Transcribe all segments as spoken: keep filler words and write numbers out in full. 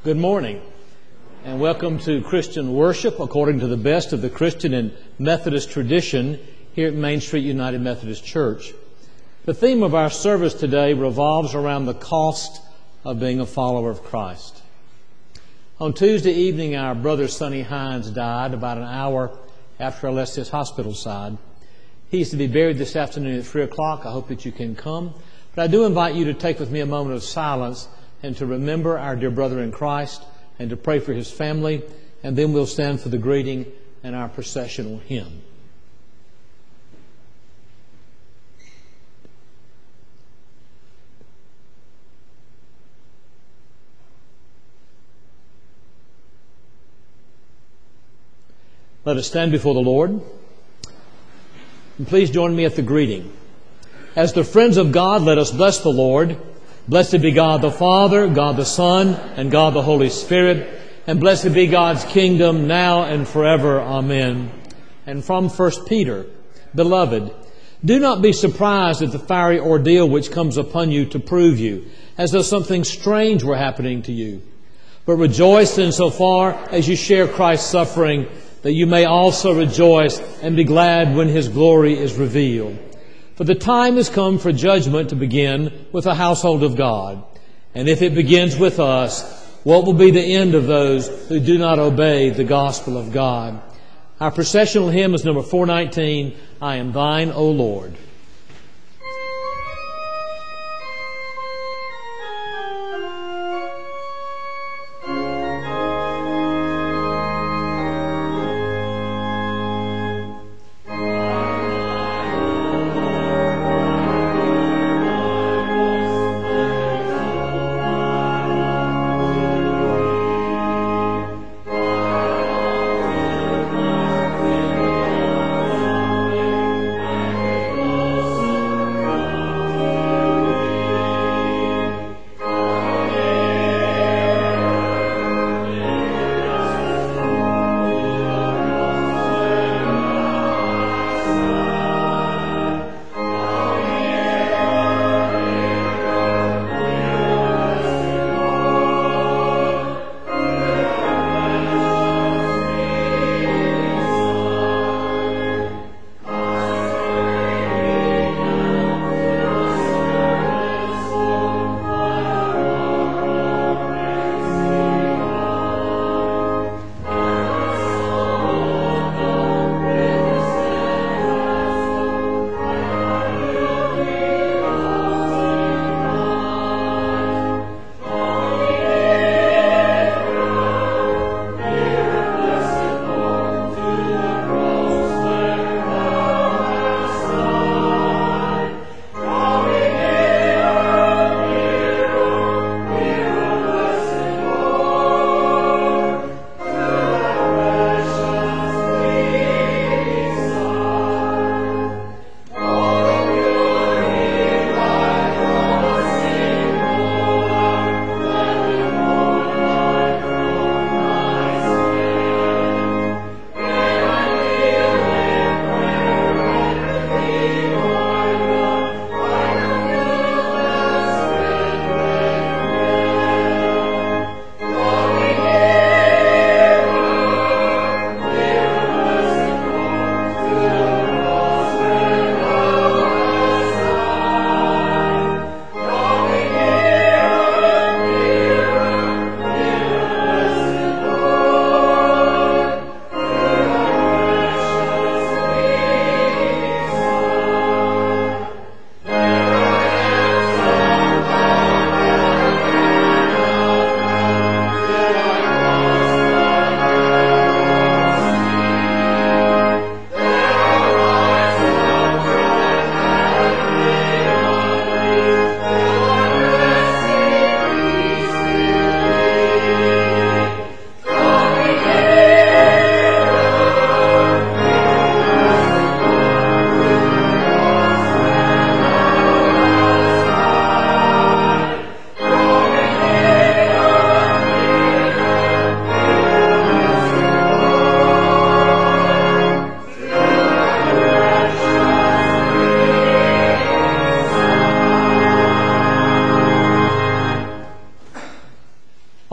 Good morning, and welcome to Christian worship according to the best of the Christian and Methodist tradition here at Main Street United Methodist Church. The theme of our service today revolves around the cost of being a follower of Christ. On Tuesday evening, our brother Sonny Hines died about an hour after I left his hospital side. He is to be buried this afternoon at three o'clock. I hope that you can come. But I do invite you to take with me a moment of silence and to remember our dear brother in Christ and to pray for his family. And then we'll stand for the greeting and our processional hymn. Let us stand before the Lord. And please join me at the greeting. As the friends of God, let us bless the Lord. Blessed be God the Father, God the Son, and God the Holy Spirit. And blessed be God's kingdom now and forever. Amen. And from First Peter, Beloved, do not be surprised at the fiery ordeal which comes upon you to prove you, as though something strange were happening to you. But rejoice insofar as you share Christ's suffering, that you may also rejoice and be glad when His glory is revealed. For the time has come for judgment to begin with the household of God. And if it begins with us, what will be the end of those who do not obey the gospel of God? Our processional hymn is number four nineteen, I Am Thine, O Lord. Lord.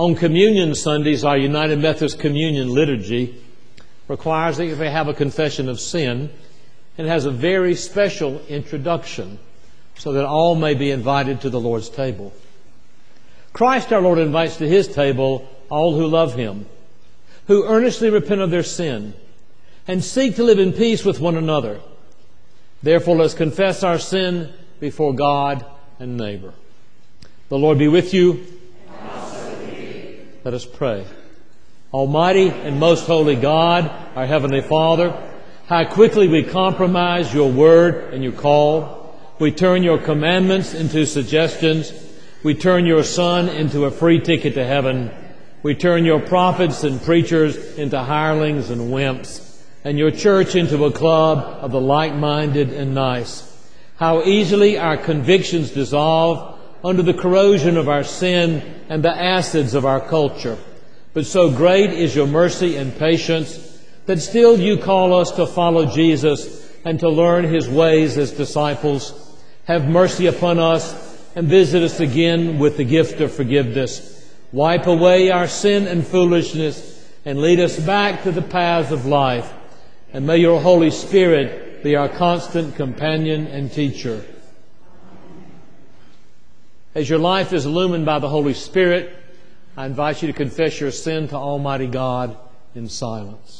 On Communion Sundays, our United Methodist Communion liturgy requires that if we have a confession of sin, and has a very special introduction so that all may be invited to the Lord's table. Christ our Lord invites to His table all who love Him, who earnestly repent of their sin, and seek to live in peace with one another. Therefore, let's confess our sin before God and neighbor. The Lord be with you. And also with you. Let us pray. Almighty and most holy God, our Heavenly Father, how quickly we compromise your word and your call. We turn your commandments into suggestions. We turn your Son into a free ticket to heaven. We turn your prophets and preachers into hirelings and wimps, and your church into a club of the like-minded and nice. How easily our convictions dissolve under the corrosion of our sin and the acids of our culture. But so great is your mercy and patience that still you call us to follow Jesus and to learn His ways as disciples. Have mercy upon us and visit us again with the gift of forgiveness. Wipe away our sin and foolishness and lead us back to the paths of life. And may your Holy Spirit be our constant companion and teacher. As your life is illumined by the Holy Spirit, I invite you to confess your sin to Almighty God in silence.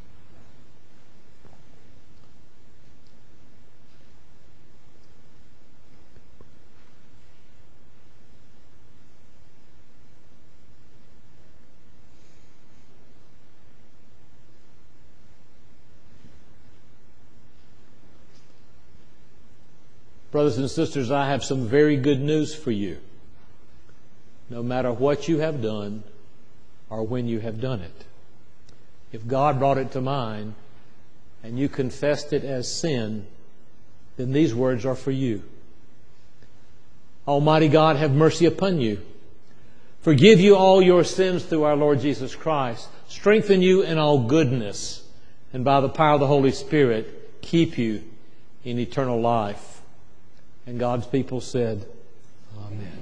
Brothers and sisters, I have some very good news for you. No matter what you have done or when you have done it, if God brought it to mind and you confessed it as sin, then these words are for you. Almighty God, have mercy upon you. Forgive you all your sins through our Lord Jesus Christ. Strengthen you in all goodness, and by the power of the Holy Spirit, keep you in eternal life. And God's people said, Amen.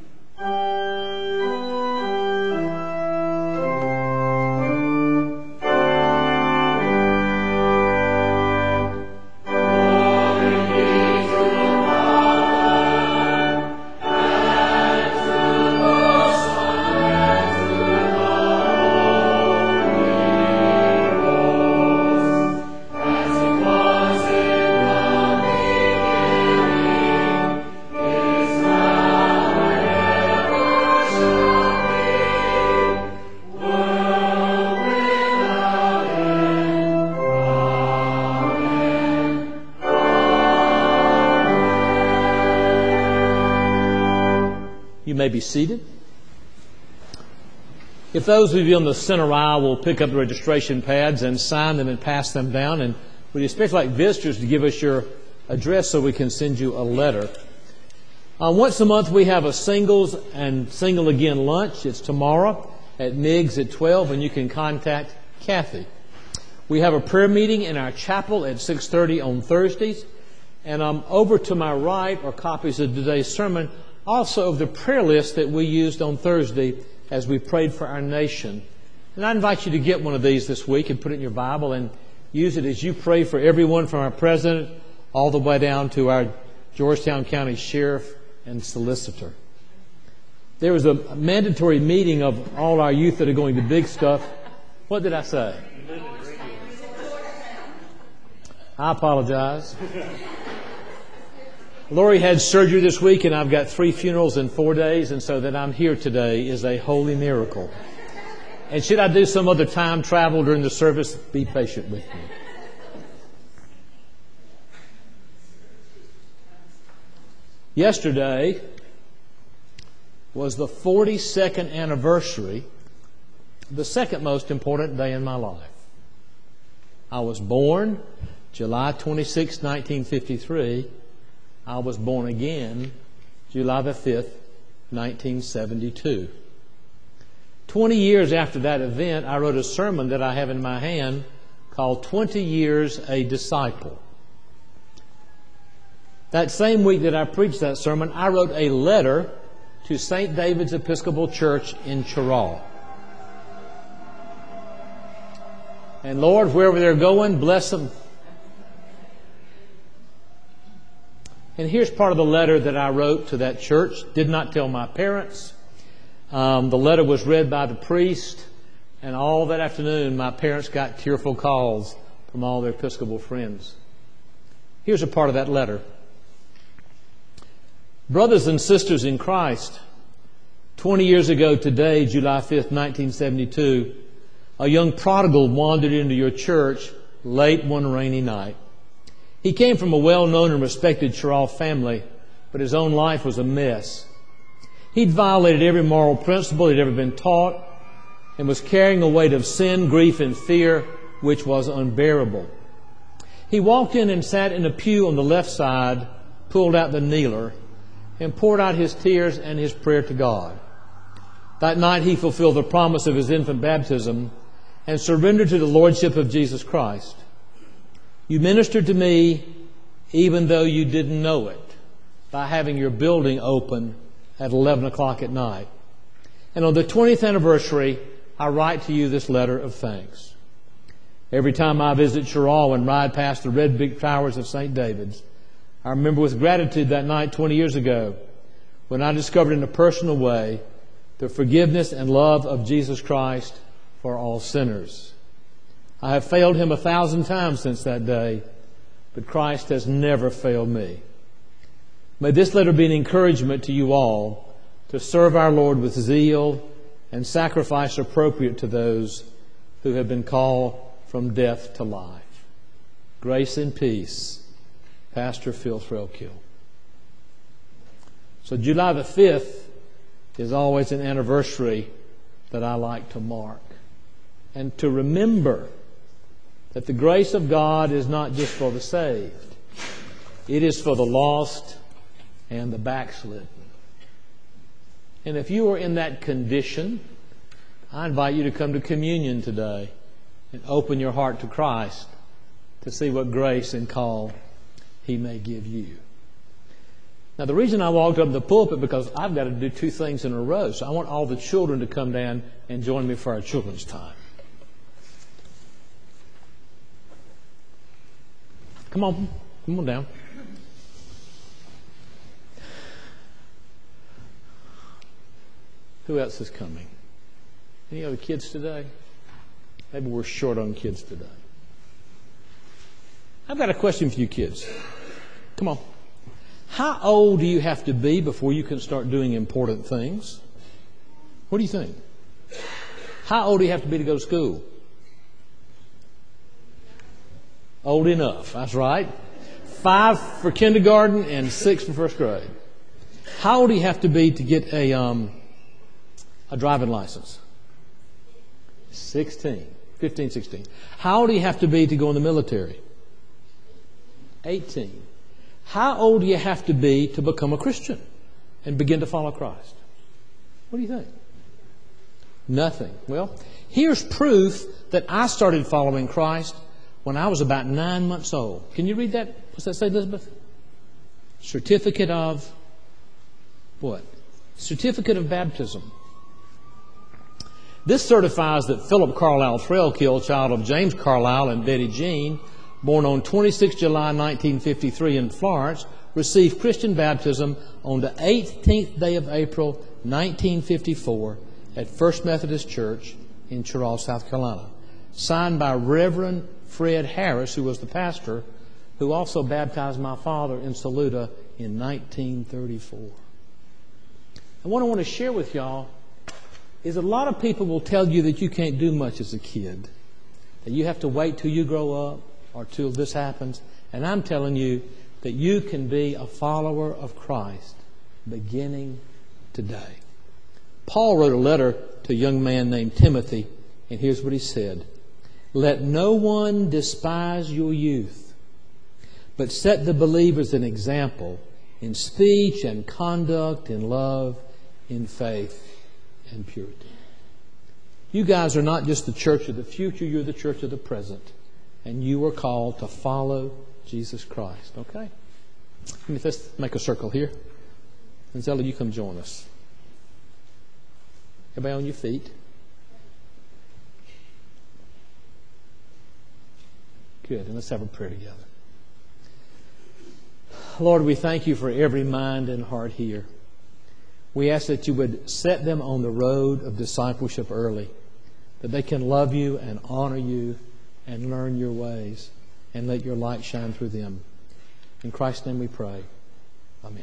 May be seated. If those of you on the center aisle will pick up the registration pads and sign them and pass them down, and we'd especially like visitors to give us your address so we can send you a letter. Uh, once a month we have a singles and single again lunch. It's tomorrow at Miggs at twelve, and you can contact Kathy. We have a prayer meeting in our chapel at six thirty on Thursdays, and um, over to my right are copies of today's sermon, also of the prayer list that we used on Thursday as we prayed for our nation. And I invite you to get one of these this week and put it in your Bible and use it as you pray for everyone from our president all the way down to our Georgetown County Sheriff and Solicitor. There was a mandatory meeting of all our youth that are going to big stuff. What did I say? I apologize. Lori had surgery this week, and I've got three funerals in four days, and so that I'm here today is a holy miracle. And should I do some other time travel during the service, be patient with me. Yesterday was the forty-second anniversary, the second most important day in my life. I was born July twenty-sixth, nineteen fifty-three. I was born again July the fifth, nineteen seventy-two. Twenty years after that event, I wrote a sermon that I have in my hand called twenty years a Disciple. That same week that I preached that sermon, I wrote a letter to Saint David's Episcopal Church in Cheraw. And Lord, wherever they're going, bless them. And here's part of the letter that I wrote to that church. Did not tell my parents. Um, the letter was read by the priest, and all that afternoon my parents got tearful calls from all their Episcopal friends. Here's a part of that letter. Brothers and sisters in Christ, twenty years ago today, July fifth, nineteen seventy-two, a young prodigal wandered into your church late one rainy night. He came from a well-known and respected Cheraw family, but his own life was a mess. He'd violated every moral principle he'd ever been taught and was carrying a weight of sin, grief, and fear which was unbearable. He walked in and sat in a pew on the left side, pulled out the kneeler, and poured out his tears and his prayer to God. That night he fulfilled the promise of his infant baptism and surrendered to the Lordship of Jesus Christ. You ministered to me even though you didn't know it by having your building open at eleven o'clock at night. And on the twentieth anniversary, I write to you this letter of thanks. Every time I visit Cheraw and ride past the red brick towers of Saint David's, I remember with gratitude that night twenty years ago when I discovered in a personal way the forgiveness and love of Jesus Christ for all sinners. I have failed Him a thousand times since that day, but Christ has never failed me. May this letter be an encouragement to you all to serve our Lord with zeal and sacrifice appropriate to those who have been called from death to life. Grace and peace, Pastor Phil Threlkill. So July the fifth is always an anniversary that I like to mark and to remember that the grace of God is not just for the saved. It is for the lost and the backslidden. And if you are in that condition, I invite you to come to communion today and open your heart to Christ to see what grace and call He may give you. Now, the reason I walked up the pulpit because I've got to do two things in a row. So I want all the children to come down and join me for our children's time. Come on, come on down. Who else is coming? Any other kids today? Maybe we're short on kids today. I've got a question for you kids. Come on. How old do you have to be before you can start doing important things? What do you think? How old do you have to be to go to school? Old enough. That's right. Five for kindergarten and six for first grade. How old do you have to be to get a um, a driving license? sixteen. fifteen, sixteen. How old do you have to be to go in the military? eighteen. How old do you have to be to become a Christian and begin to follow Christ? What do you think? Nothing. Well, here's proof that I started following Christ when I was about nine months old. Can you read that? What's that say, Elizabeth? Certificate of what? Certificate of baptism. This certifies that Philip Carlisle Threlkill, child of James Carlisle and Betty Jean, born on the twenty-sixth of July, nineteen fifty-three in Florence, received Christian baptism on the eighteenth day of April, nineteen fifty-four at First Methodist Church in Cheraw, South Carolina. Signed by Reverend Fred Harris, who was the pastor, who also baptized my father in Saluda in nineteen thirty-four. And what I want to share with y'all is a lot of people will tell you that you can't do much as a kid, that you have to wait till you grow up or till this happens. And I'm telling you that you can be a follower of Christ beginning today. Paul wrote a letter to a young man named Timothy, and here's what he said. Let no one despise your youth, but set the believers an example in speech and conduct, in love, in faith, and purity. You guys are not just the church of the future, you're the church of the present. And you are called to follow Jesus Christ. Okay? Let me just make a circle here. And Zella, you come join us. Everybody on your feet. Good. And let's have a prayer together. Lord, we thank you for every mind and heart here. We ask that you would set them on the road of discipleship early, that they can love you and honor you and learn your ways, and let your light shine through them. In Christ's name we pray. Amen.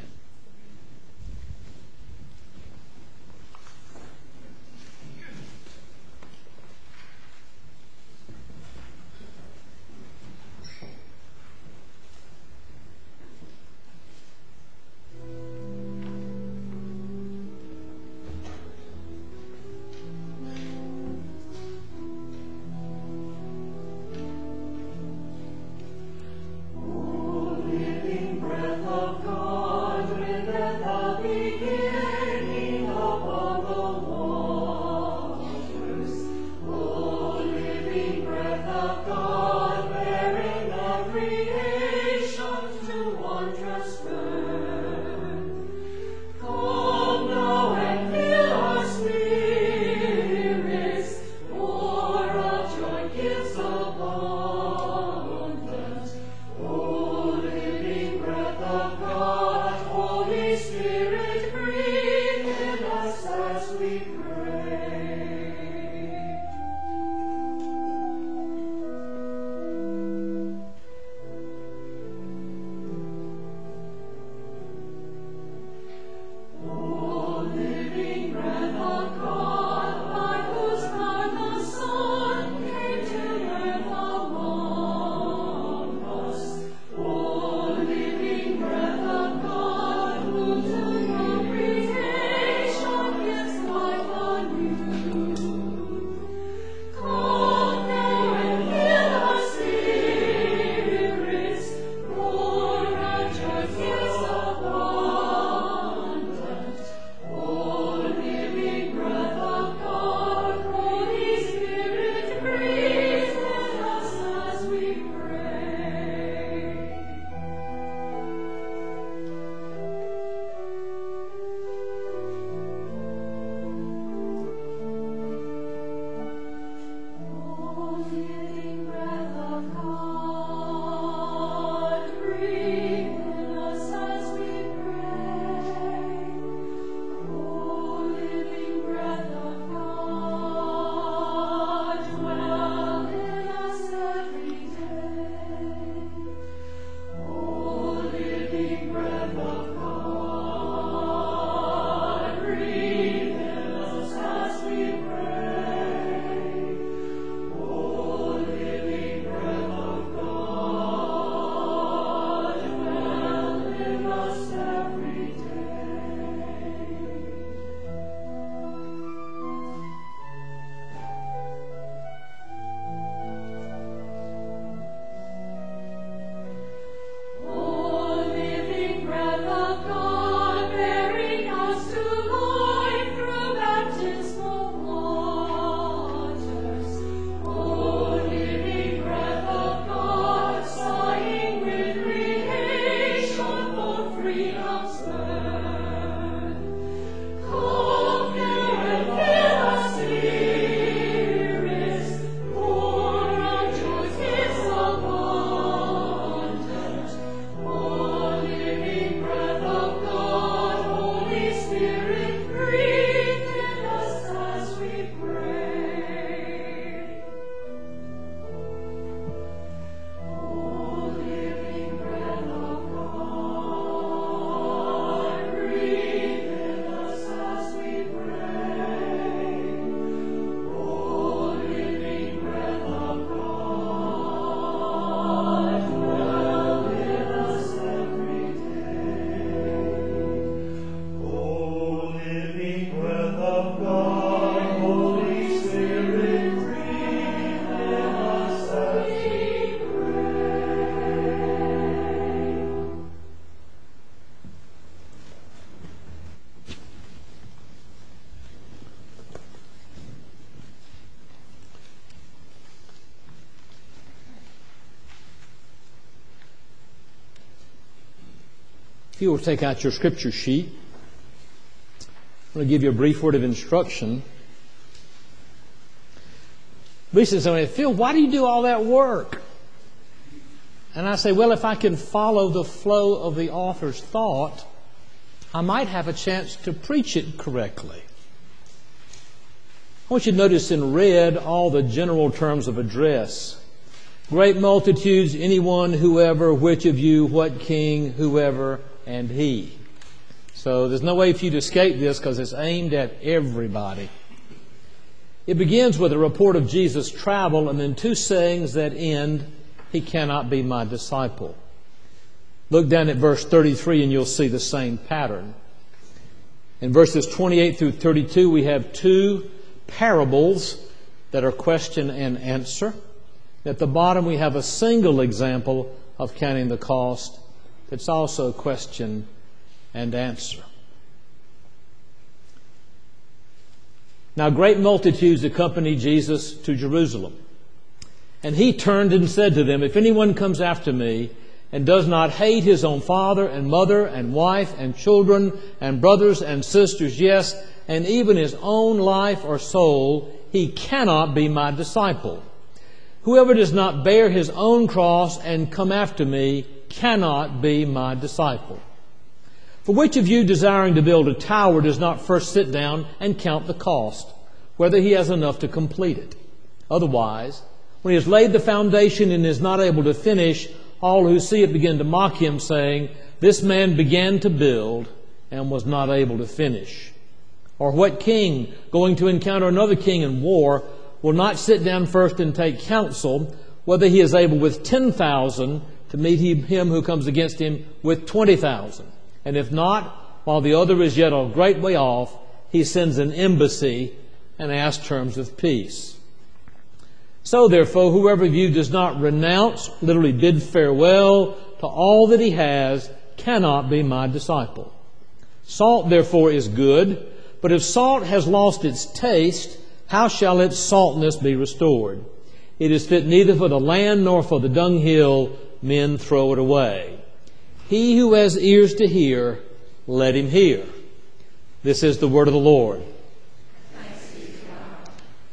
If you will take out your scripture sheet, I'm going to give you a brief word of instruction Recently somebody said, Phil, why do you do all that work? And I say, well, if I can follow the flow of the author's thought, I might have a chance to preach it correctly. I want you to notice in red all the general terms of address. Great multitudes, anyone, whoever, which of you, what king, whoever, and he. So there's no way for you to escape this because it's aimed at everybody. It begins with a report of Jesus' travel and then two sayings that end, he cannot be my disciple. Look down at verse thirty-three and you'll see the same pattern. In verses twenty-eight through thirty-two we have two parables that are question and answer. At the bottom we have a single example of counting the cost that's also question and answer. Now great multitudes accompanied Jesus to Jerusalem. And he turned and said to them, if anyone comes after me and does not hate his own father and mother and wife and children and brothers and sisters, yes, and even his own life or soul, he cannot be my disciple. Whoever does not bear his own cross and come after me cannot be my disciple. For which of you desiring to build a tower does not first sit down and count the cost, whether he has enough to complete it? Otherwise, when he has laid the foundation and is not able to finish, all who see it begin to mock him, saying, this man began to build and was not able to finish. Or what king, going to encounter another king in war, will not sit down first and take counsel, whether he is able with ten thousand to meet him who comes against him with twenty thousand? And if not, while the other is yet a great way off, he sends an embassy and asks terms of peace. So therefore, whoever of you does not renounce, literally bid farewell to all that he has, cannot be my disciple. Salt therefore is good, but if salt has lost its taste, how shall its saltness be restored? It is fit neither for the land nor for the dunghill, men throw it away. He who has ears to hear, let him hear. This is the word of the Lord. Thanks be to God.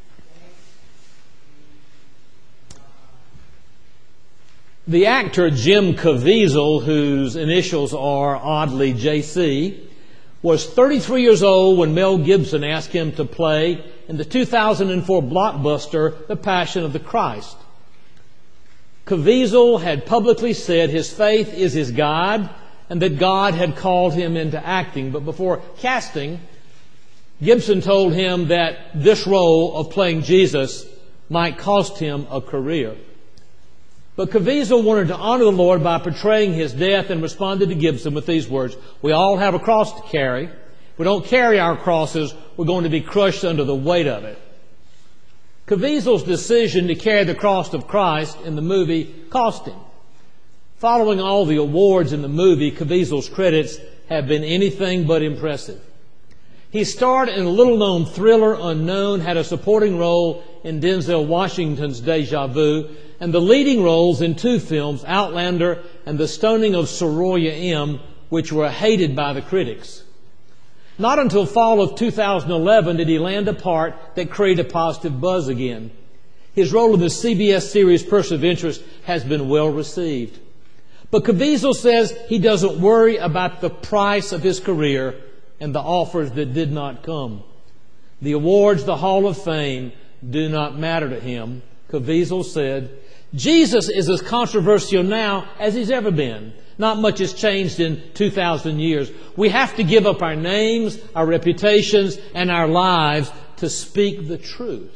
The actor Jim Caviezel, whose initials are oddly J C, was thirty-three years old when Mel Gibson asked him to play in the two thousand four blockbuster The Passion of the Christ. Caviezel had publicly said his faith is his guide and that God had called him into acting. But before casting, Gibson told him that this role of playing Jesus might cost him a career. But Caviezel wanted to honor the Lord by portraying his death and responded to Gibson with these words, we all have a cross to carry. If we don't carry our crosses, we're going to be crushed under the weight of it. Caviezel's decision to carry the cross of Christ in the movie cost him. Following all the awards in the movie, Caviezel's credits have been anything but impressive. He starred in a little-known thriller, Unknown, had a supporting role in Denzel Washington's Deja Vu, and the leading roles in two films, Outlander and The Stoning of Soroya M., which were hated by the critics. Not until fall of two thousand eleven did he land a part that created a positive buzz again. His role in the C B S series Person of Interest has been well received. But Caviezel says he doesn't worry about the price of his career and the offers that did not come. The awards, the Hall of Fame, do not matter to him. Caviezel said, Jesus is as controversial now as he's ever been. Not much has changed in two thousand years. We have to give up our names, our reputations, and our lives to speak the truth.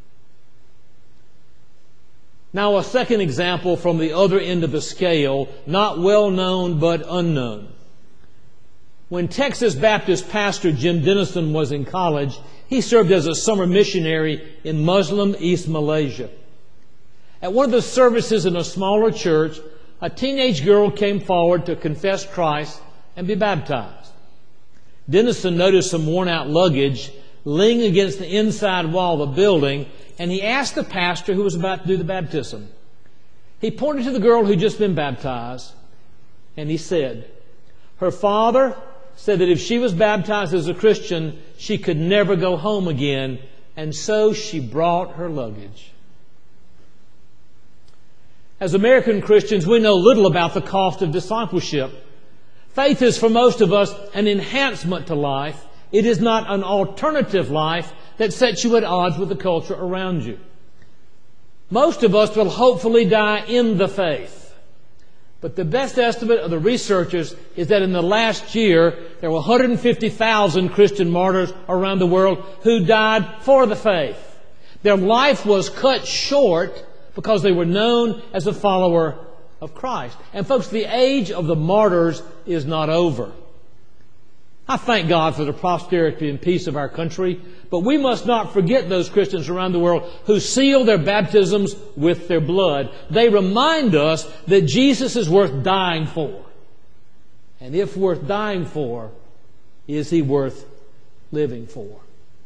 Now, a second example from the other end of the scale, not well known but unknown. When Texas Baptist pastor Jim Dennison was in college, he served as a summer missionary in Muslim East Malaysia. At one of the services in a smaller church, a teenage girl came forward to confess Christ and be baptized. Dennison noticed some worn-out luggage leaning against the inside wall of the building, and he asked the pastor who was about to do the baptism. He pointed to the girl who'd just been baptized, and he said, her father said that if she was baptized as a Christian, she could never go home again, and so she brought her luggage. As American Christians, we know little about the cost of discipleship. Faith is for most of us an enhancement to life. It is not an alternative life that sets you at odds with the culture around you. Most of us will hopefully die in the faith. But the best estimate of the researchers is that in the last year, there were one hundred fifty thousand Christian martyrs around the world who died for the faith. Their life was cut short because they were known as a follower of Christ. And folks, the age of the martyrs is not over. I thank God for the prosperity and peace of our country, but we must not forget those Christians around the world who seal their baptisms with their blood. They remind us that Jesus is worth dying for. And if worth dying for, is He worth living for?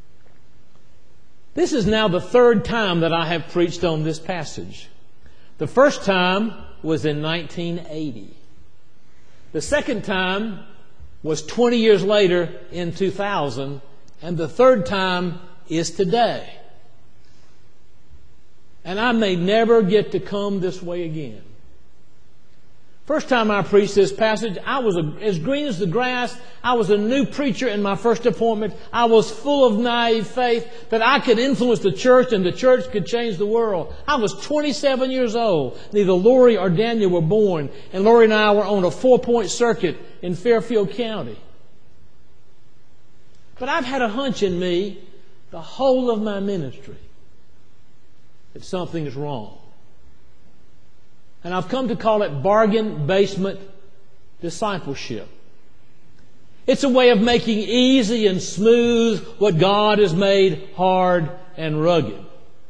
This is now the third time that I have preached on this passage. The first time was in nineteen eighty. The second time was twenty years later in two thousand, and the third time is today. And I may never get to come this way again. First time I preached this passage, I was a, as green as the grass. I was a new preacher in my first appointment. I was full of naive faith that I could influence the church and the church could change the world. I was twenty-seven years old. Neither Lori or Daniel were born, and Lori and I were on a four-point circuit in Fairfield County. But I've had a hunch in me the whole of my ministry that something is wrong. And I've come to call it bargain basement discipleship. It's a way of making easy and smooth what God has made hard and rugged.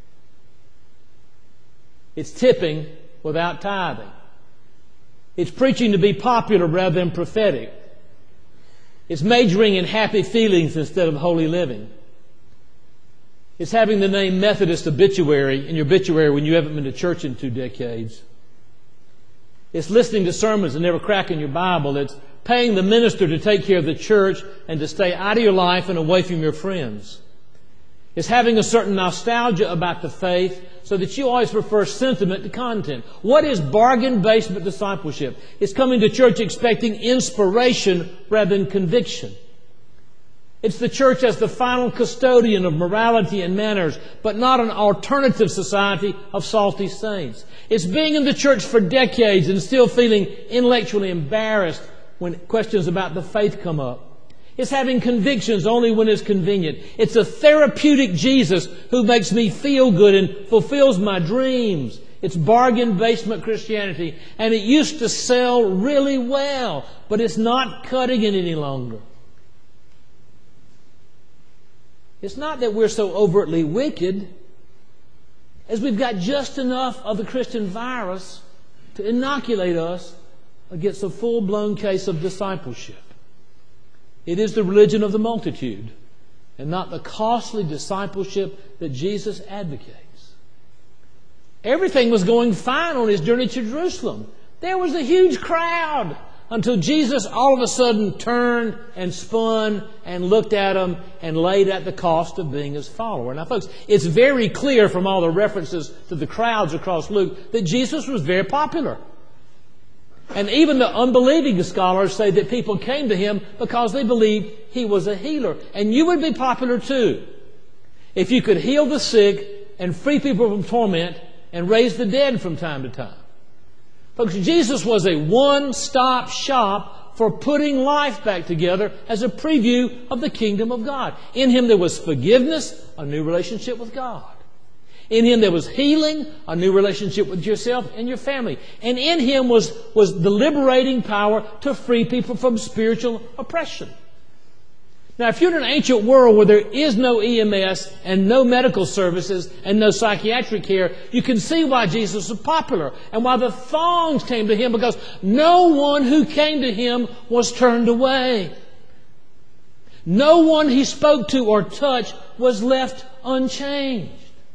It's tipping without tithing. It's preaching to be popular rather than prophetic. It's majoring in happy feelings instead of holy living. It's having the name Methodist obituary in your obituary when you haven't been to church in two decades. It's listening to sermons and never cracking your Bible. It's paying the minister to take care of the church and to stay out of your life and away from your friends. It's having a certain nostalgia about the faith so that you always prefer sentiment to content. What is bargain basement discipleship? It's coming to church expecting inspiration rather than conviction. It's the church as the final custodian of morality and manners, but not an alternative society of salty saints. It's being in the church for decades and still feeling intellectually embarrassed when questions about the faith come up. It's having convictions only when it's convenient. It's a therapeutic Jesus who makes me feel good and fulfills my dreams. It's bargain basement Christianity, and it used to sell really well, but it's not cutting it any longer. It's not that we're so overtly wicked as we've got just enough of the Christian virus to inoculate us against a full-blown case of discipleship. It is the religion of the multitude and not the costly discipleship that Jesus advocates. Everything was going fine on His journey to Jerusalem. There was a huge crowd until Jesus all of a sudden turned and spun and looked at them and laid at the cost of being His follower. Now, folks, it's very clear from all the references to the crowds across Luke that Jesus was very popular. And even the unbelieving scholars say that people came to Him because they believed He was a healer. And you would be popular too if you could heal the sick and free people from torment and raise the dead from time to time. Folks, Jesus was a one-stop shop for putting life back together as a preview of the kingdom of God. In Him there was forgiveness, a new relationship with God. In Him there was healing, a new relationship with yourself and your family. And in Him was, was the liberating power to free people from spiritual oppression. Now, if you're in an ancient world where there is no E M S and no medical services and no psychiatric care, you can see why Jesus was popular and why the thongs came to Him, because no one who came to Him was turned away. No one He spoke to or touched was left unchanged.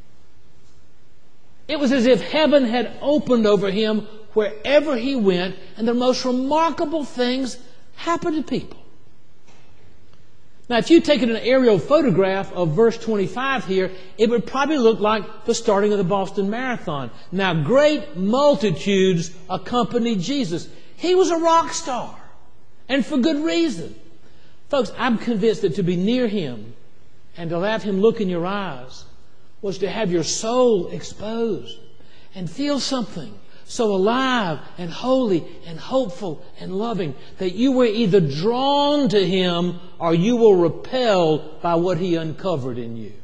It was as if heaven had opened over Him wherever He went, and the most remarkable things happened to people. Now, if you'd taken an aerial photograph of verse twenty-five here, it would probably look like the starting of the Boston Marathon. Now, great multitudes accompanied Jesus. He was a rock star, and for good reason. Folks, I'm convinced that to be near Him and to have Him look in your eyes was to have your soul exposed and feel something so alive and holy and hopeful and loving that you were either drawn to Him or you were repelled by what He uncovered in you.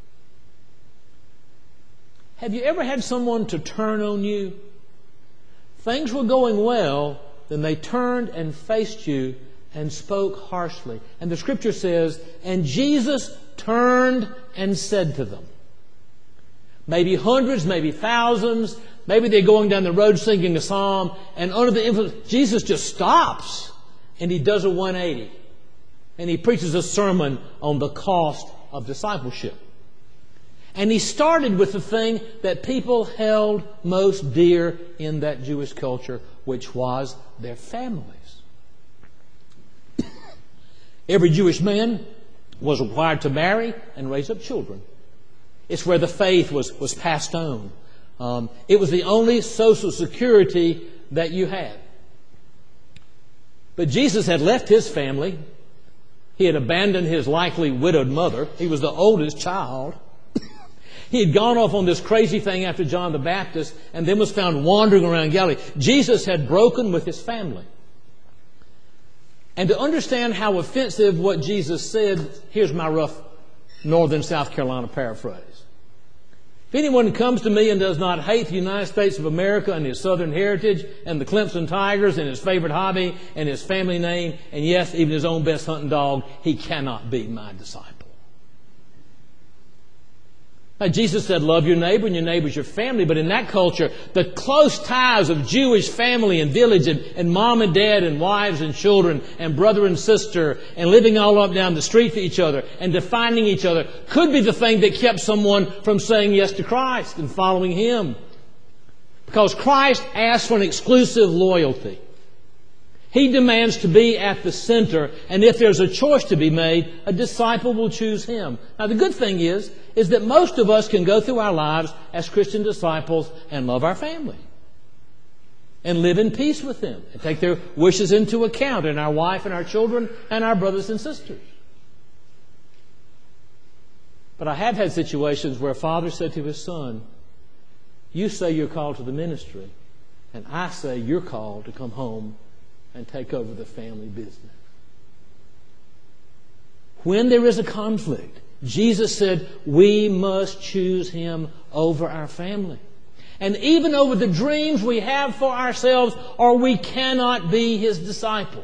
Have you ever had someone to turn on you? Things were going well, then they turned and faced you and spoke harshly. And the Scripture says, and Jesus turned and said to them. Maybe hundreds, maybe thousands. Maybe they're going down the road singing a psalm, and under the influence, Jesus just stops and He does a one eighty. And He preaches a sermon on the cost of discipleship. And He started with the thing that people held most dear in that Jewish culture, which was their families. Every Jewish man was required to marry and raise up children. It's where the faith was, was passed on. Um, it was the only social security that you had. But Jesus had left His family. He had abandoned His likely widowed mother. He was the oldest child. He had gone off on this crazy thing after John the Baptist and then was found wandering around Galilee. Jesus had broken with His family. And to understand how offensive what Jesus said, here's my rough Northern South Carolina paraphrase. If anyone comes to me and does not hate the United States of America and his Southern heritage and the Clemson Tigers and his favorite hobby and his family name, and yes, even his own best hunting dog, he cannot be my disciple. Now, Jesus said, love your neighbor and your neighbor's your family. But in that culture, the close ties of Jewish family and village and, and mom and dad and wives and children and brother and sister and living all up down the street to each other and defining each other could be the thing that kept someone from saying yes to Christ and following Him. Because Christ asks for an exclusive loyalty. He demands to be at the center, and if there's a choice to be made, a disciple will choose Him. Now, the good thing is, is that most of us can go through our lives as Christian disciples and love our family and live in peace with them and take their wishes into account and our wife and our children and our brothers and sisters. But I have had situations where a father said to his son, you say you're called to the ministry, and I say you're called to come home and take over the family business. When there is a conflict, Jesus said we must choose Him over our family. And even over the dreams we have for ourselves, or we cannot be His disciple.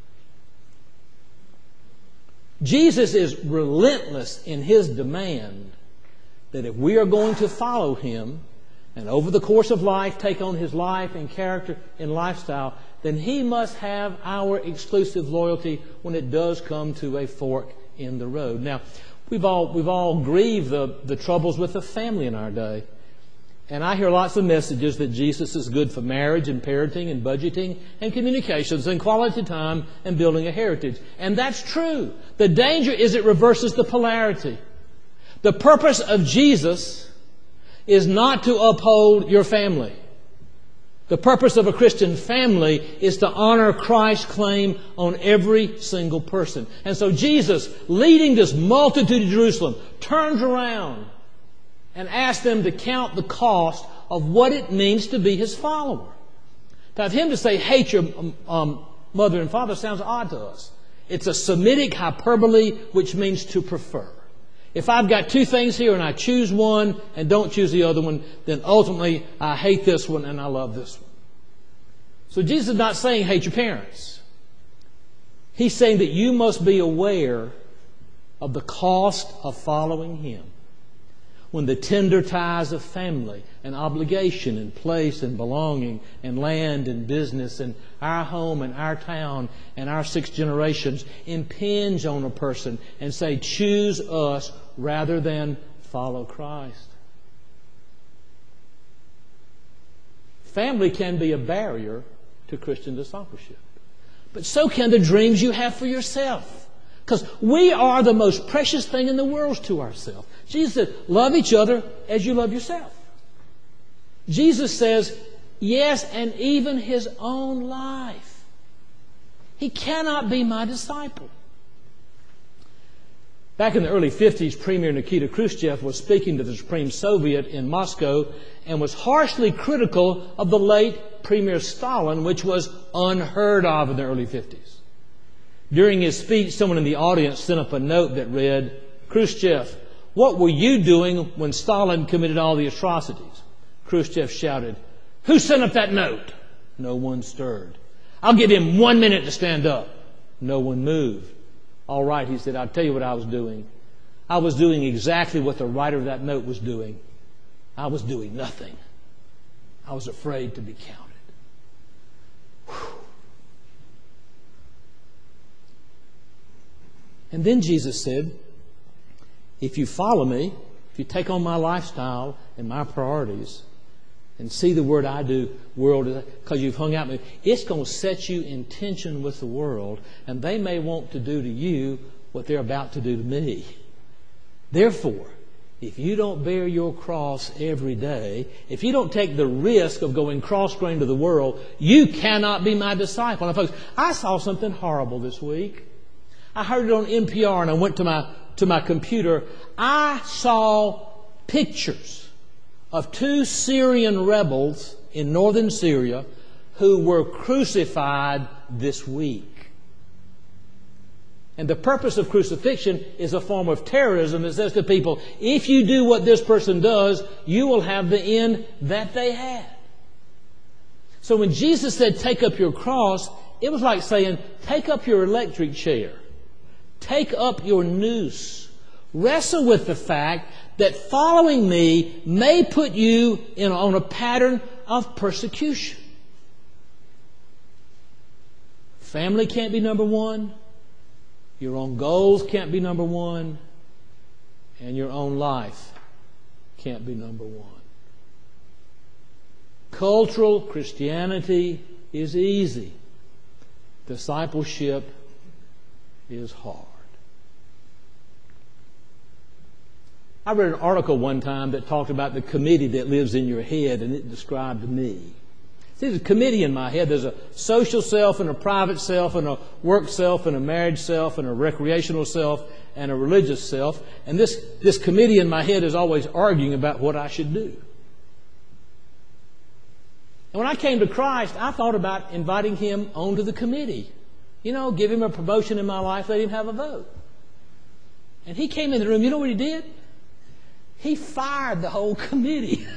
Jesus is relentless in His demand that if we are going to follow Him, and over the course of life take on His life and character and lifestyle, then He must have our exclusive loyalty when it does come to a fork in the road. Now, we've all we've all grieved the, the troubles with the family in our day. And I hear lots of messages that Jesus is good for marriage and parenting and budgeting and communications and quality time and building a heritage. And that's true. The danger is it reverses the polarity. The purpose of Jesus is not to uphold your family. The purpose of a Christian family is to honor Christ's claim on every single person. And so Jesus, leading this multitude to Jerusalem, turns around and asks them to count the cost of what it means to be His follower. To have Him to say, hate your um, mother and father sounds odd to us. It's a Semitic hyperbole, which means to prefer. If I've got two things here and I choose one and don't choose the other one, then ultimately I hate this one and I love this one. So Jesus is not saying hate your parents. He's saying that you must be aware of the cost of following Him. When the tender ties of family and obligation and place and belonging and land and business and our home and our town and our six generations impinge on a person and say, choose us rather than follow Christ. Family can be a barrier to Christian discipleship. But so can the dreams you have for yourself. Because we are the most precious thing in the world to ourselves. Jesus said, love each other as you love yourself. Jesus says, yes, and even His own life. He cannot be my disciple. Back in the early fifties, Premier Nikita Khrushchev was speaking to the Supreme Soviet in Moscow and was harshly critical of the late Premier Stalin, which was unheard of in the early fifties. During his speech, someone in the audience sent up a note that read, Khrushchev, what were you doing when Stalin committed all the atrocities? Khrushchev shouted, who sent up that note? No one stirred. I'll give him one minute to stand up. No one moved. All right, he said, I'll tell you what I was doing. I was doing exactly what the writer of that note was doing. I was doing nothing. I was afraid to be counted. Whew. And then Jesus said, if you follow me, if you take on my lifestyle and my priorities and see the word I do, world, because you've hung out with me, it's going to set you in tension with the world, and they may want to do to you what they're about to do to me. Therefore, if you don't bear your cross every day, if you don't take the risk of going cross-grain to the world, you cannot be my disciple. Now, folks, I saw something horrible this week. I heard it on N P R and I went to my to my computer. I saw pictures of two Syrian rebels in northern Syria who were crucified this week. And the purpose of crucifixion is a form of terrorism that says to people, if you do what this person does, you will have the end that they had. So when Jesus said, take up your cross, it was like saying, take up your electric chair. Take up your noose. Wrestle with the fact that following me may put you in, on a pattern of persecution. Family can't be number one. Your own goals can't be number one. And your own life can't be number one. Cultural Christianity is easy. Discipleship is hard. I read an article one time that talked about the committee that lives in your head, and it described me. See, there's a committee in my head. There's a social self and a private self and a work self and a marriage self and a recreational self and a religious self. And this, this committee in my head is always arguing about what I should do. And when I came to Christ, I thought about inviting Him onto the committee. You know, give Him a promotion in my life, let Him have a vote. And He came in the room. You know what He did? He fired the whole committee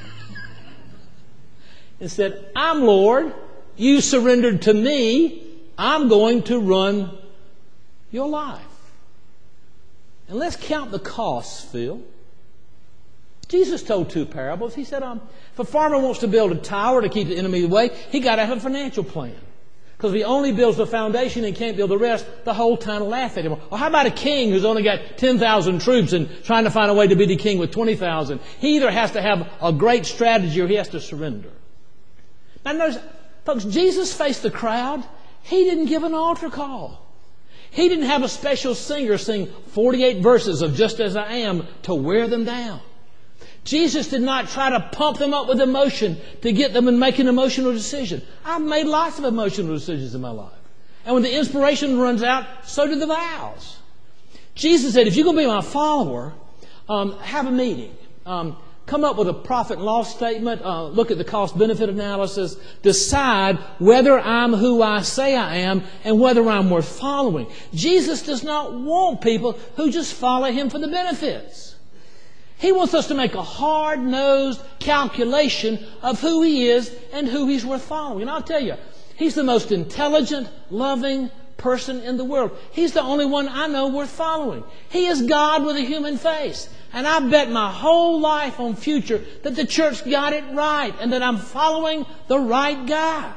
and said, I'm Lord, you surrendered to me, I'm going to run your life. And let's count the costs, Phil. Jesus told two parables. He said, um, if a farmer wants to build a tower to keep the enemy away, he got to have a financial plan. Because if he only builds the foundation and can't build the rest, the whole town will laugh at him. Or how about a king who's only got ten thousand troops and trying to find a way to be the king with twenty thousand? He either has to have a great strategy or he has to surrender. Now notice, folks, Jesus faced the crowd. He didn't give an altar call. He didn't have a special singer sing forty-eight verses of Just As I Am to wear them down. Jesus did not try to pump them up with emotion to get them and make an emotional decision. I've made lots of emotional decisions in my life. And when the inspiration runs out, so do the vows. Jesus said, if you're going to be my follower, um, have a meeting. Um, come up with a profit and loss statement. Uh, look at the cost-benefit analysis. Decide whether I'm who I say I am and whether I'm worth following. Jesus does not want people who just follow Him for the benefits. He wants us to make a hard-nosed calculation of who He is and who He's worth following. And I'll tell you, He's the most intelligent, loving person in the world. He's the only one I know worth following. He is God with a human face. And I bet my whole life on future that the church got it right and that I'm following the right guy.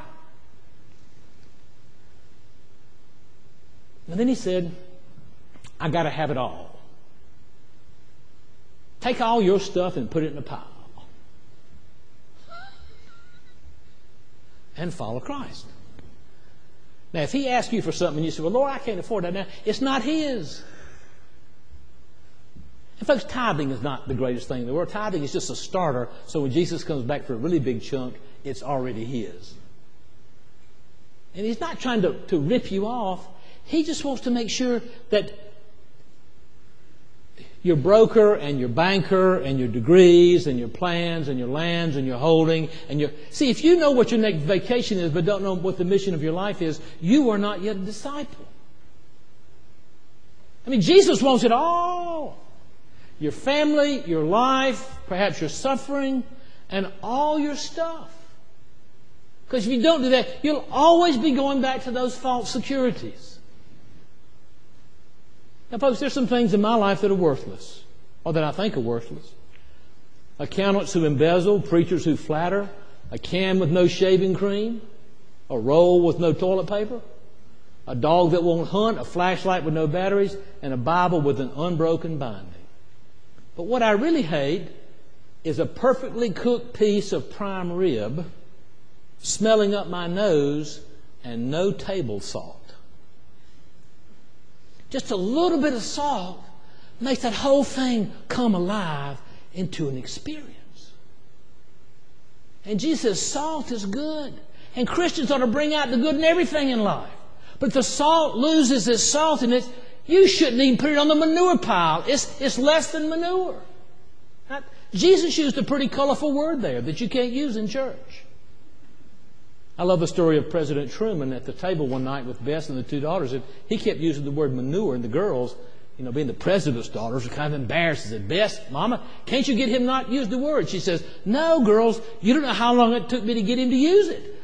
And then He said, I got to have it all. Take all your stuff and put it in a pile. And follow Christ. Now, if he asks you for something and you say, well, Lord, I can't afford that now, it's not his. And folks, tithing is not the greatest thing in the world. Tithing is just a starter, so when Jesus comes back for a really big chunk, it's already his. And he's not trying to, to rip you off. He just wants to make sure that your broker and your banker and your degrees and your plans and your lands and your holding and your... See, if you know what your next vacation is but don't know what the mission of your life is, you are not yet a disciple. I mean, Jesus wants it all. Your family, your life, perhaps your suffering, and all your stuff. Because if you don't do that, you'll always be going back to those false securities. Now, folks, there's some things in my life that are worthless, or that I think are worthless. Accountants who embezzle, preachers who flatter, a can with no shaving cream, a roll with no toilet paper, a dog that won't hunt, a flashlight with no batteries, and a Bible with an unbroken binding. But what I really hate is a perfectly cooked piece of prime rib smelling up my nose and no table salt. Just a little bit of salt makes that whole thing come alive into an experience. And Jesus says salt is good. And Christians ought to bring out the good in everything in life. But if the salt loses its saltiness, you shouldn't even put it on the manure pile. It's, it's less than manure. Now, Jesus used a pretty colorful word there that you can't use in church. I love the story of President Truman at the table one night with Bess and the two daughters. And he kept using the word manure, and the girls, you know, being the president's daughters, were kind of embarrassed. He said, Bess, Mama, can't you get him not use the word? She says, no, girls, you don't know how long it took me to get him to use it.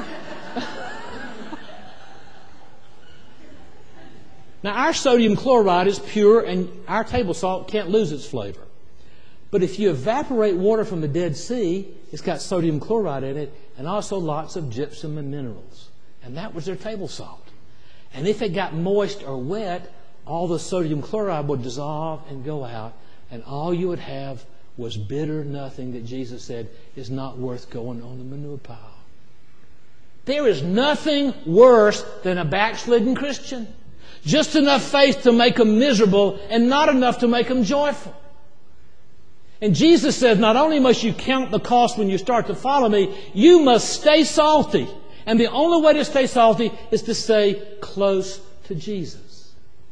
Now, our sodium chloride is pure, and our table salt can't lose its flavor. But if you evaporate water from the Dead Sea, it's got sodium chloride in it, and also lots of gypsum and minerals. And that was their table salt. And if it got moist or wet, all the sodium chloride would dissolve and go out, and all you would have was bitter nothing that Jesus said is not worth going on the manure pile. There is nothing worse than a backslidden Christian. Just enough faith to make them miserable and not enough to make them joyful. And Jesus says, not only must you count the cost when you start to follow me, you must stay salty. And the only way to stay salty is to stay close to Jesus.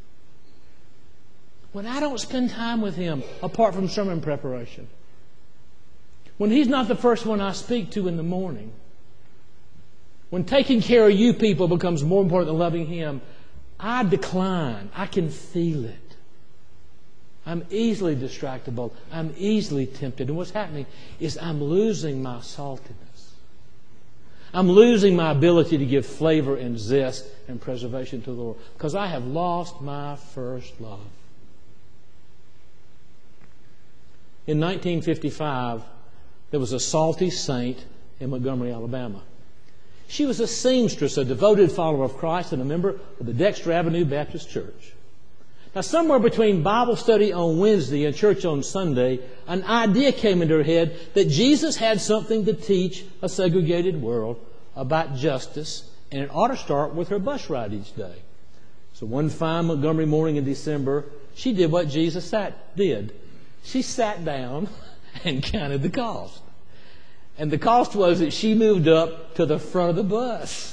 When I don't spend time with Him, apart from sermon preparation, when He's not the first one I speak to in the morning, when taking care of you people becomes more important than loving Him, I decline. I can feel it. I'm easily distractible. I'm easily tempted. And what's happening is I'm losing my saltiness. I'm losing my ability to give flavor and zest and preservation to the Lord because I have lost my first love. In nineteen fifty-five, there was a salty saint in Montgomery, Alabama. She was a seamstress, a devoted follower of Christ, and a member of the Dexter Avenue Baptist Church. Now, somewhere between Bible study on Wednesday and church on Sunday, an idea came into her head that Jesus had something to teach a segregated world about justice, and it ought to start with her bus ride each day. So one fine Montgomery morning in December, she did what Jesus sat, did. She sat down and counted the cost. And the cost was that she moved up to the front of the bus.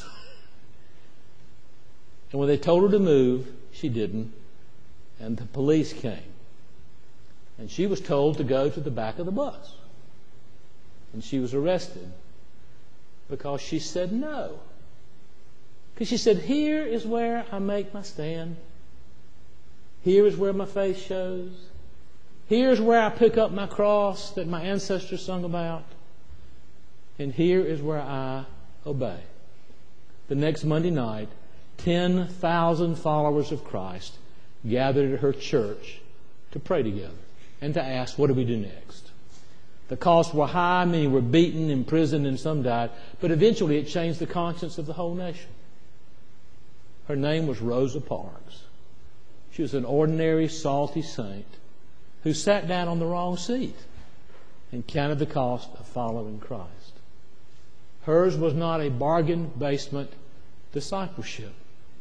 And when they told her to move, she didn't. And the police came. And she was told to go to the back of the bus. And she was arrested because she said no. Because she said, here is where I make my stand. Here is where my faith shows. Here's where I pick up my cross that my ancestors sung about. And here is where I obey. The next Monday night, ten thousand followers of Christ gathered at her church to pray together and to ask, what do we do next? The costs were high, many were beaten, imprisoned, and some died, but eventually it changed the conscience of the whole nation. Her name was Rosa Parks. She was an ordinary, salty saint who sat down on the wrong seat and counted the cost of following Christ. Hers was not a bargain basement discipleship.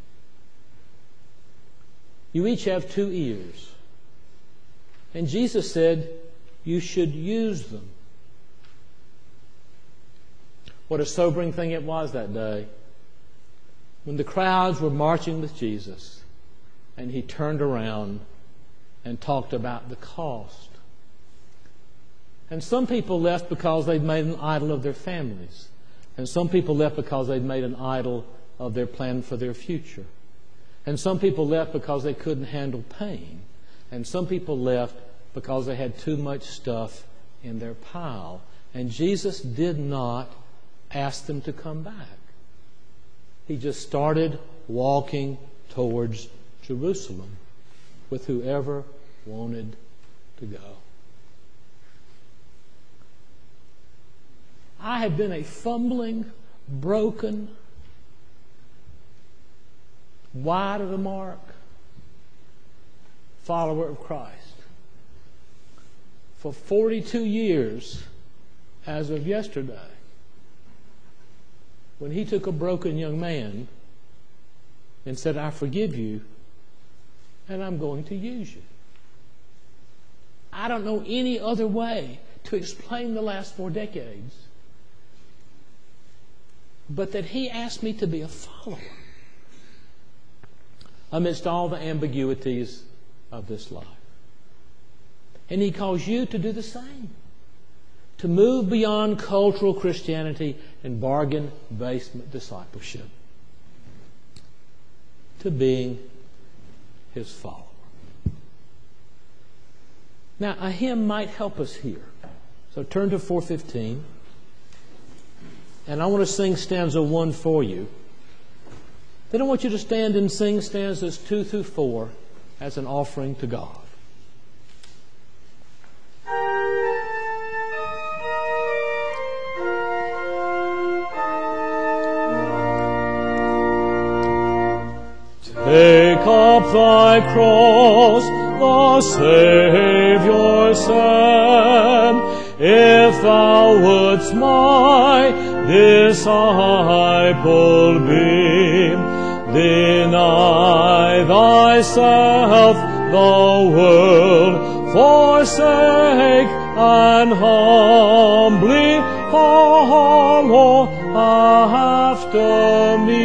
You each have two ears. And Jesus said you should use them. What a sobering thing it was that day when the crowds were marching with Jesus and he turned around and talked about the cost. And some people left because they'd made an idol of their families. And some people left because they'd made an idol of their plan for their future. And some people left because they couldn't handle pain. And some people left because they had too much stuff in their pile. And Jesus did not ask them to come back. He just started walking towards Jerusalem with whoever wanted to go. I have been a fumbling, broken, wide of the mark follower of Christ for forty-two years as of yesterday, when he took a broken young man and said, I forgive you and I'm going to use you. I don't know any other way to explain the last four decades but that he asked me to be a follower amidst all the ambiguities of this life. And he calls you to do the same. To move beyond cultural Christianity and bargain basement discipleship. To being his follower. Now, a hymn might help us here. So turn to four fifteen. And I want to sing stanza one for you. Then I want you to stand and sing stanzas two through four as an offering to God. Take up thy cross, the Saviour said, if thou wouldst my disciple be, deny thyself, the world forsake, and humbly follow after me.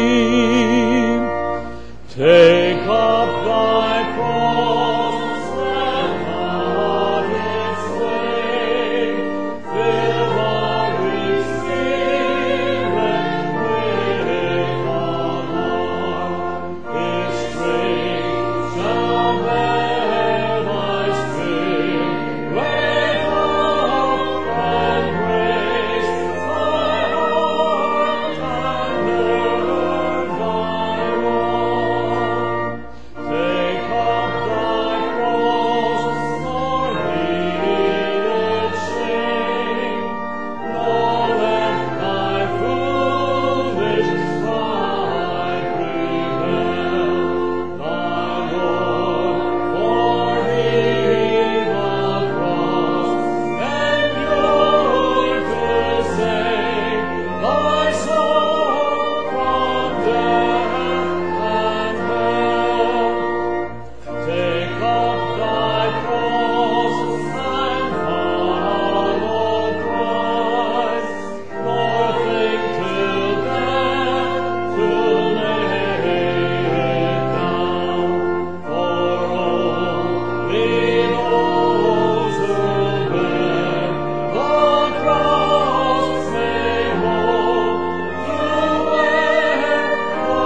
Take up thy cross and on its way, fill our weak spirit with honor. His strength shall bear thy spirit up and grace thy heart and nerve thy wrong. Take up thy cross, nor heed its shame, nor let thy foolish pride prevail. Thy Lord for thee the cross endured to save thy soul from death and hell. Take up thy cross and follow Christ, nor think till death to lay it down. For only those who bear the cross may hope to wear the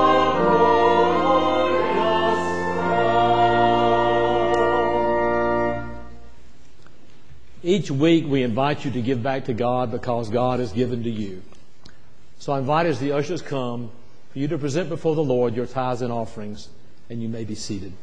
glorious crown. Each week we invite you to give back to God because God has given to you. So I invite as the ushers come for you to present before the Lord your tithes and offerings, and you may be seated.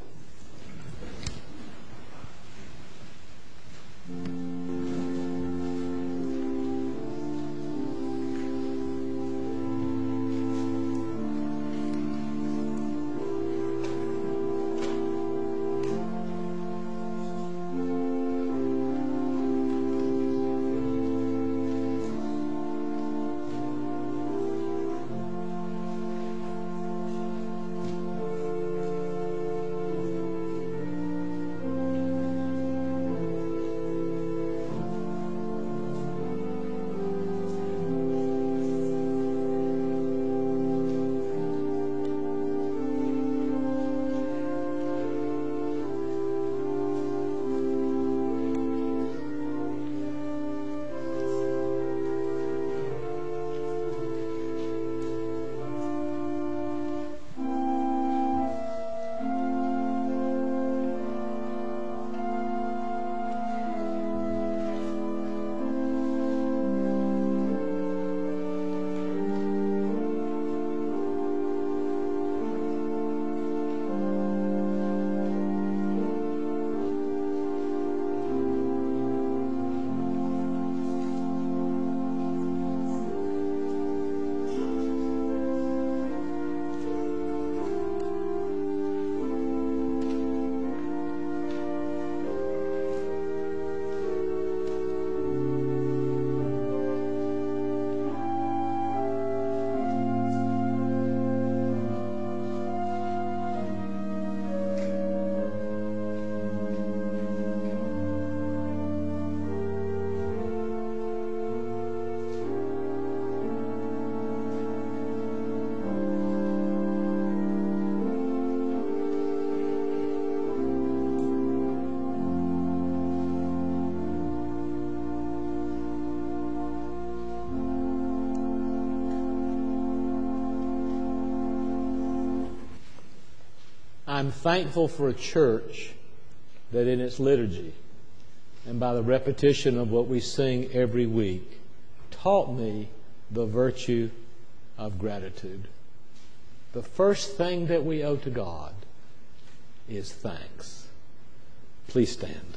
I'm thankful for a church that in its liturgy and by the repetition of what we sing every week taught me the virtue of gratitude. The first thing that we owe to God is thanks. Please stand.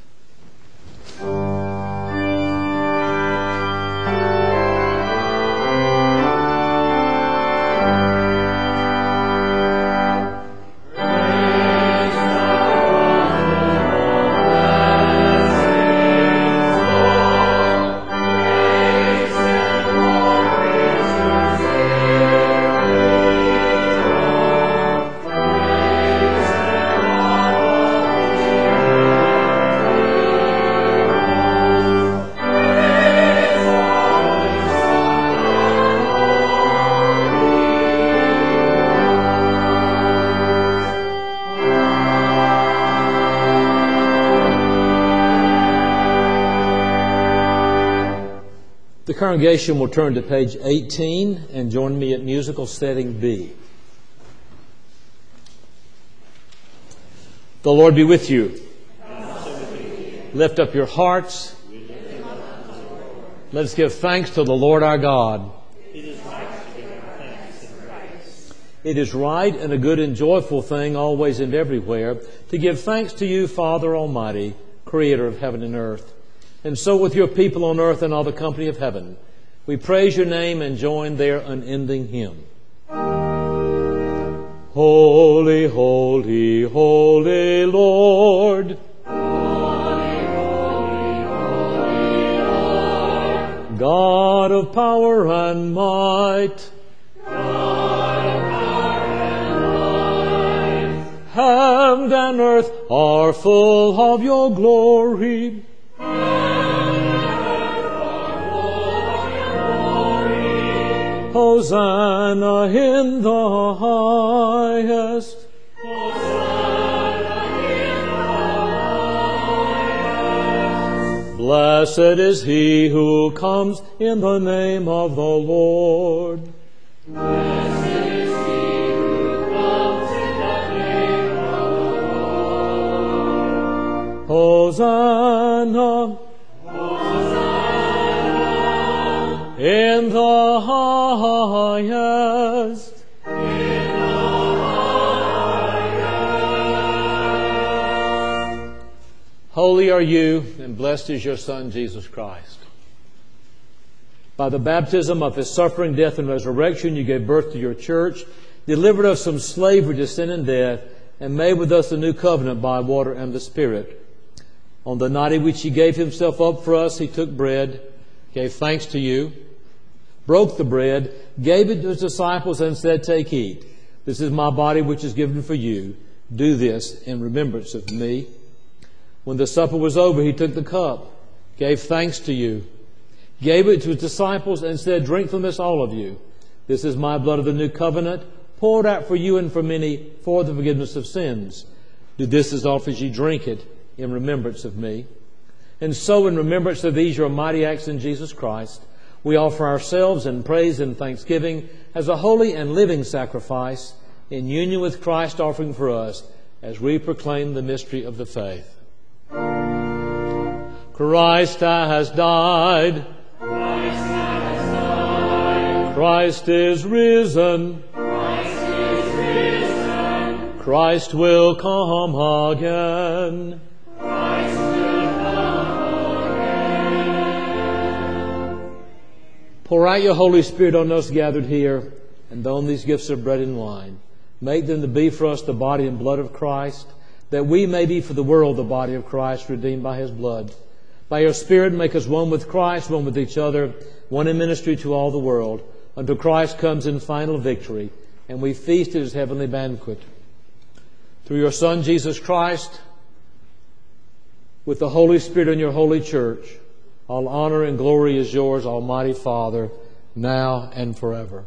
The congregation will turn to page eighteen and join me at musical setting B. The Lord be with you. Lift up your hearts. Let us give thanks to the Lord our God. It is right to give him thanks and praise. It is right and a good and joyful thing always and everywhere to give thanks to you, Father Almighty, Creator of heaven and earth. And so with your people on earth and all the company of heaven, we praise your name and join their unending hymn. Holy, holy, holy Lord. Holy, holy, holy Lord. God of power and might. God of power and might. Heaven and earth are full of your glory. Hosanna in the highest. Hosanna in the highest. Blessed is he who comes in the name of the Lord. Blessed is he who comes in the name of the Lord. Hosanna. In the highest. In the highest. Holy are you, and blessed is your Son, Jesus Christ. By the baptism of his suffering, death, and resurrection, you gave birth to your church, delivered us from slavery to sin and death, and made with us a new covenant by water and the Spirit. On the night in which he gave himself up for us, he took bread, gave thanks to you, broke the bread, gave it to his disciples, and said, "Take, eat. This is my body which is given for you. Do this in remembrance of me." When the supper was over, he took the cup, gave thanks to you, gave it to his disciples, and said, "Drink from this, all of you. This is my blood of the new covenant, poured out for you and for many for the forgiveness of sins. Do this as often as you drink it in remembrance of me." And so, in remembrance of these, your mighty acts in Jesus Christ, we offer ourselves in praise and thanksgiving as a holy and living sacrifice in union with Christ offering for us as we proclaim the mystery of the faith. Christ has died. Christ has died. Christ is risen. Christ is risen. Christ will come again. Christ will come again. Pour out your Holy Spirit on us gathered here and on these gifts of bread and wine. Make them to be for us the body and blood of Christ, that we may be for the world the body of Christ, redeemed by his blood. By your Spirit, make us one with Christ, one with each other, one in ministry to all the world, until Christ comes in final victory, and we feast at his heavenly banquet. Through your Son, Jesus Christ, with the Holy Spirit in your holy church, all honor and glory is yours, Almighty Father, now and forever.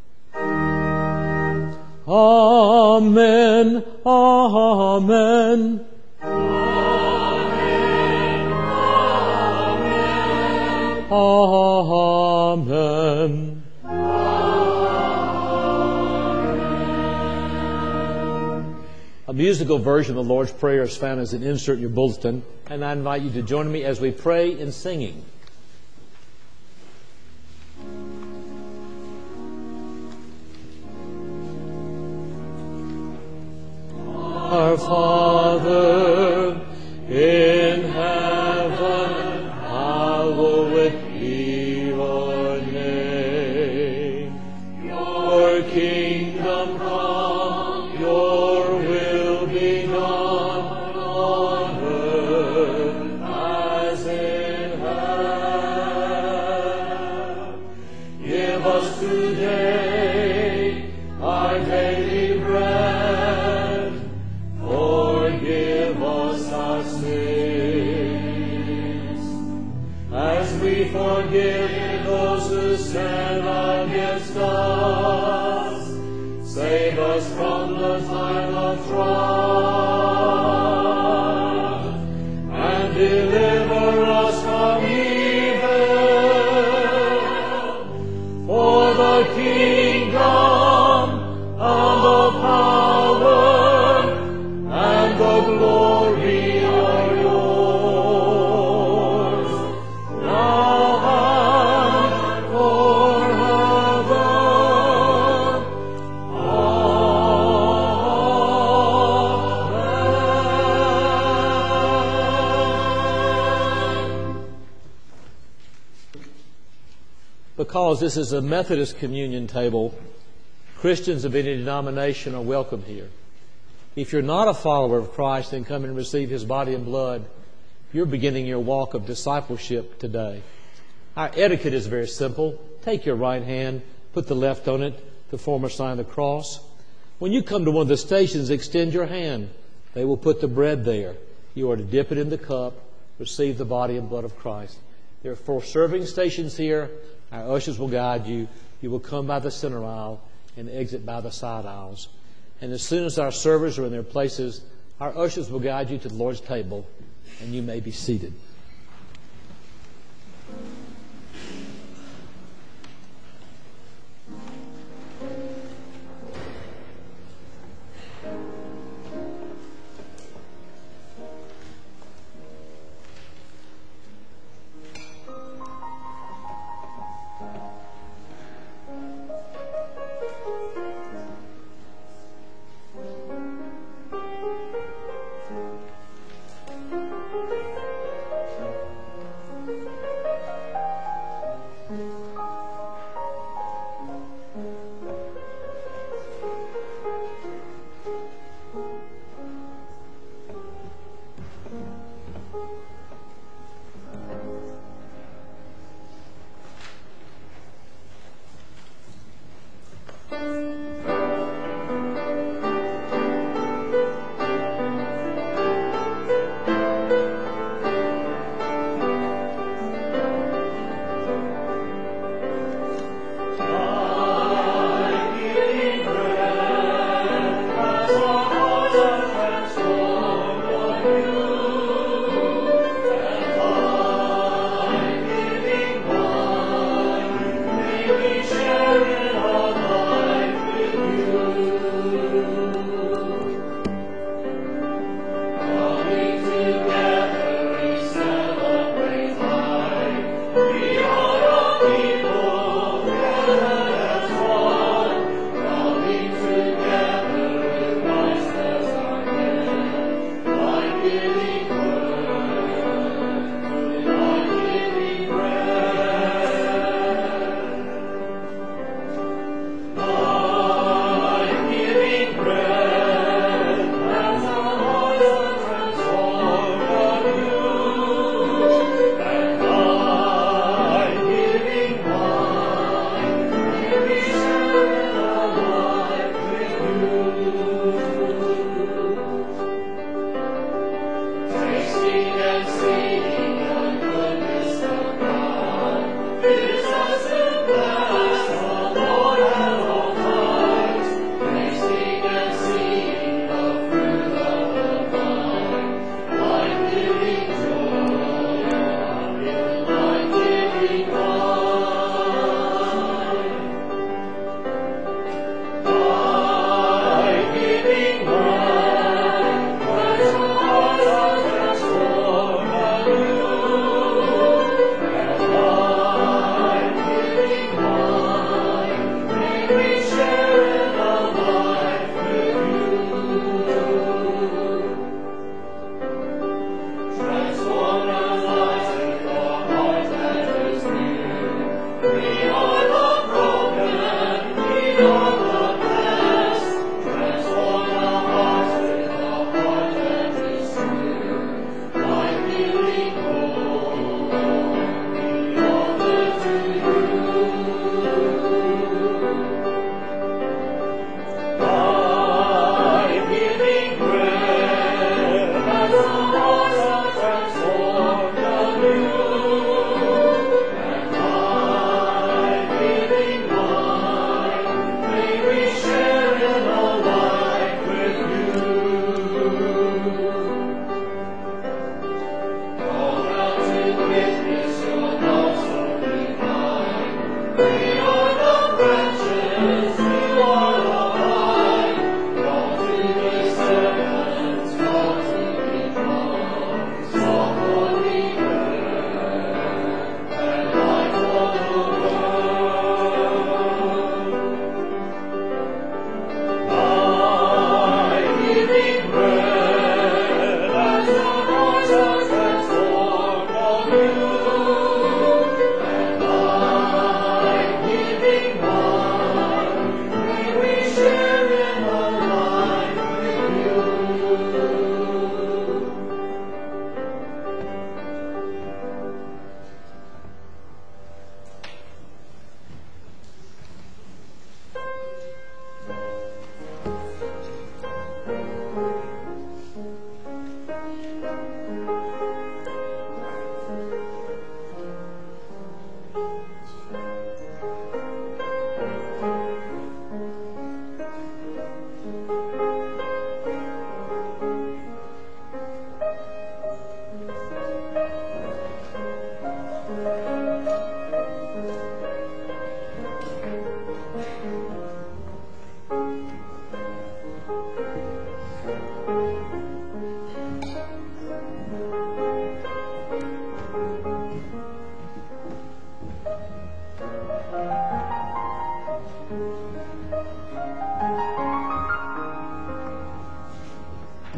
Amen. Amen. Amen. A musical version of the Lord's Prayer is found as an insert in your bulletin, and I invite you to join me as we pray in singing. Our Father in heaven, hallowed be your name. Your kingdom come, your will be done on earth as in heaven. Give us today our daily bread. Forgive us our sins, as we forgive those who sin against us. Save us from the time of trial, and deliver us from evil. For the kingdom and the power and the glory are yours, now and forever. Amen. Because this is a Methodist communion table, Christians of any denomination are welcome here. If you're not a follower of Christ, then come and receive His body and blood. You're beginning your walk of discipleship today. Our etiquette is very simple. Take your right hand, put the left on it to form a sign of the cross. When you come to one of the stations, extend your hand. They will put the bread there. You are to dip it in the cup, receive the body and blood of Christ. There are four serving stations here. Our ushers will guide you. You will come by the center aisle and exit by the side aisles. And as soon as our servers are in their places, our ushers will guide you to the Lord's table, and you may be seated.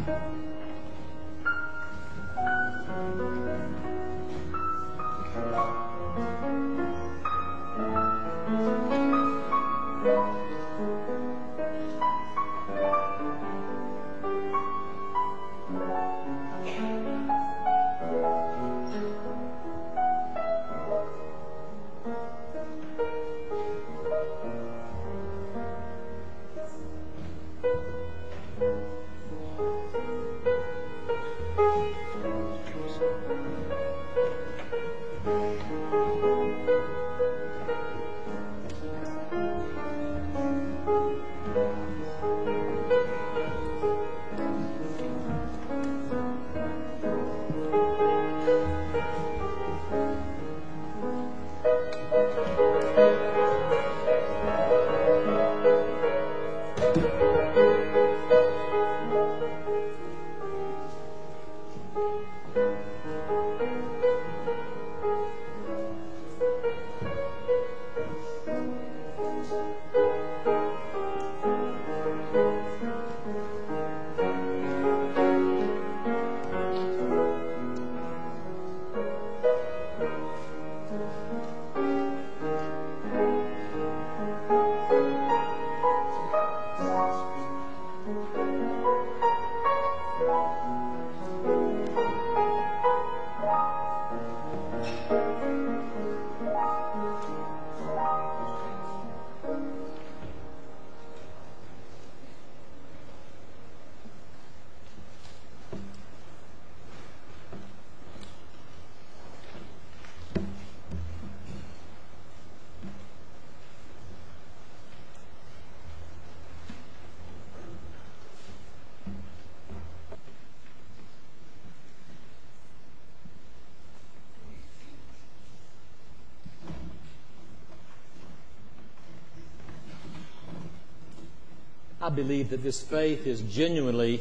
I believe that this faith is genuinely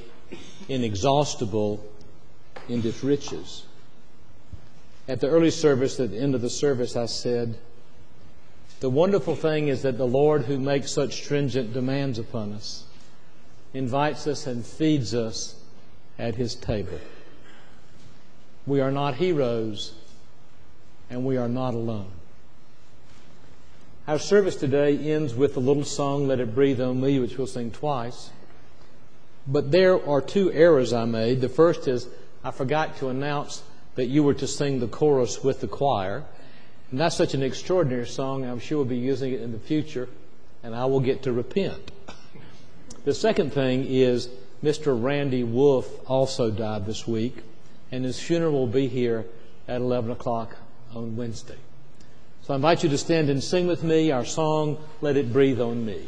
inexhaustible in its riches. At the early service, at the end of the service, I said, the wonderful thing is that the Lord, who makes such stringent demands upon us, invites us and feeds us at His table. We are not heroes, and we are not alone. Our service today ends with the little song, Let It Breathe on Me, which we'll sing twice. But there are two errors I made. The first is I forgot to announce that you were to sing the chorus with the choir. And that's such an extraordinary song, I'm sure we'll be using it in the future, and I will get to repent. The second thing is Mister Randy Wolf also died this week, and his funeral will be here at eleven o'clock on Wednesday. So I invite you to stand and sing with me our song, Let It Breathe on Me.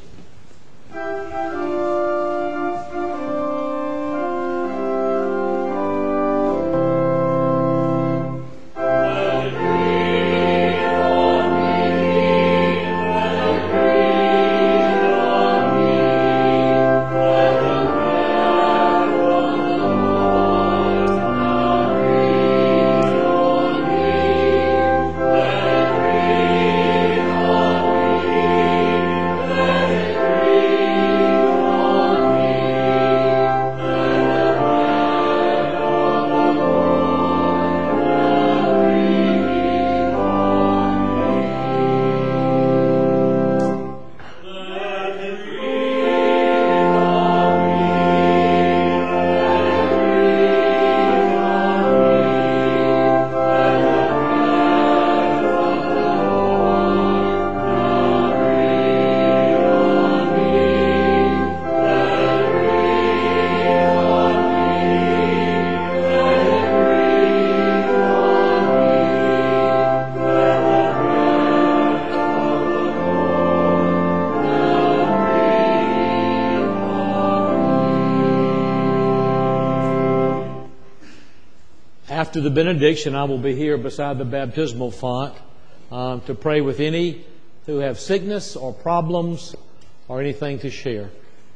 After the benediction, I will be here beside the baptismal font um, to pray with any who have sickness or problems or anything to share.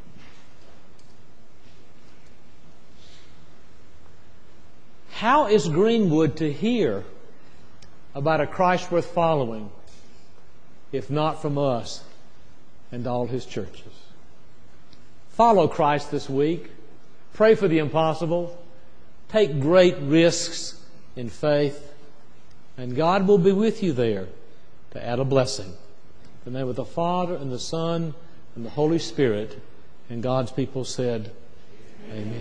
How is Greenwood to hear about a Christ worth following if not from us and all His churches? Follow Christ this week. Pray for the impossible. Take great risks in faith. And God will be with you there to add a blessing. In the name of the Father, and the Son, and the Holy Spirit. And God's people said, Amen.